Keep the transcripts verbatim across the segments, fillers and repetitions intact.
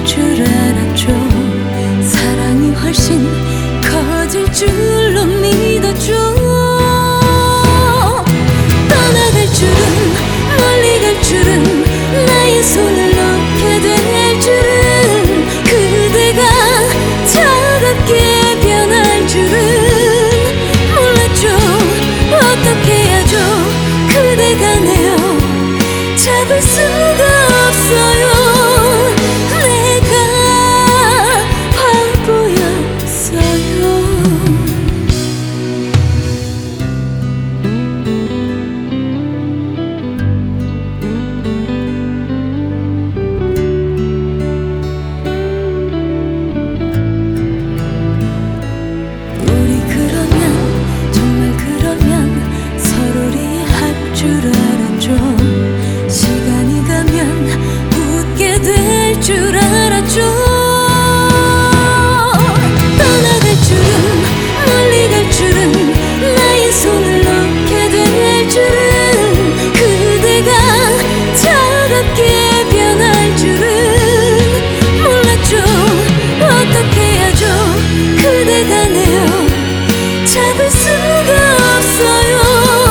줄 알았죠. 사랑이 훨씬 커질 줄로 믿었죠. 떠나갈 줄은 멀리 갈 줄은 나의 손을 놓게 될 줄은 그대가 차갑게 변할 줄은 몰랐죠. 어떻게 해야죠. 그대가 내어 잡을 수가 없어요. 시간이 가면 웃게 될 줄 알았죠. 떠나갈 줄은 멀리 갈 줄은 나의 손을 놓게 될 줄은 그대가 차갑게 변할 줄은 몰랐죠. 어떻게 해야죠. 그대가 내어 잡을 수가 없어요.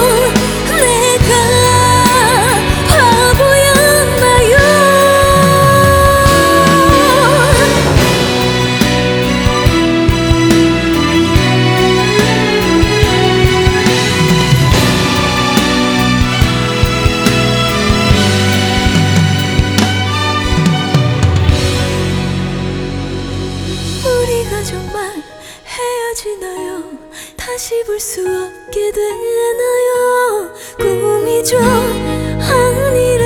우리가 정말 헤어지나요? 다시 볼 수 없게 되나요? 꿈이죠 아니라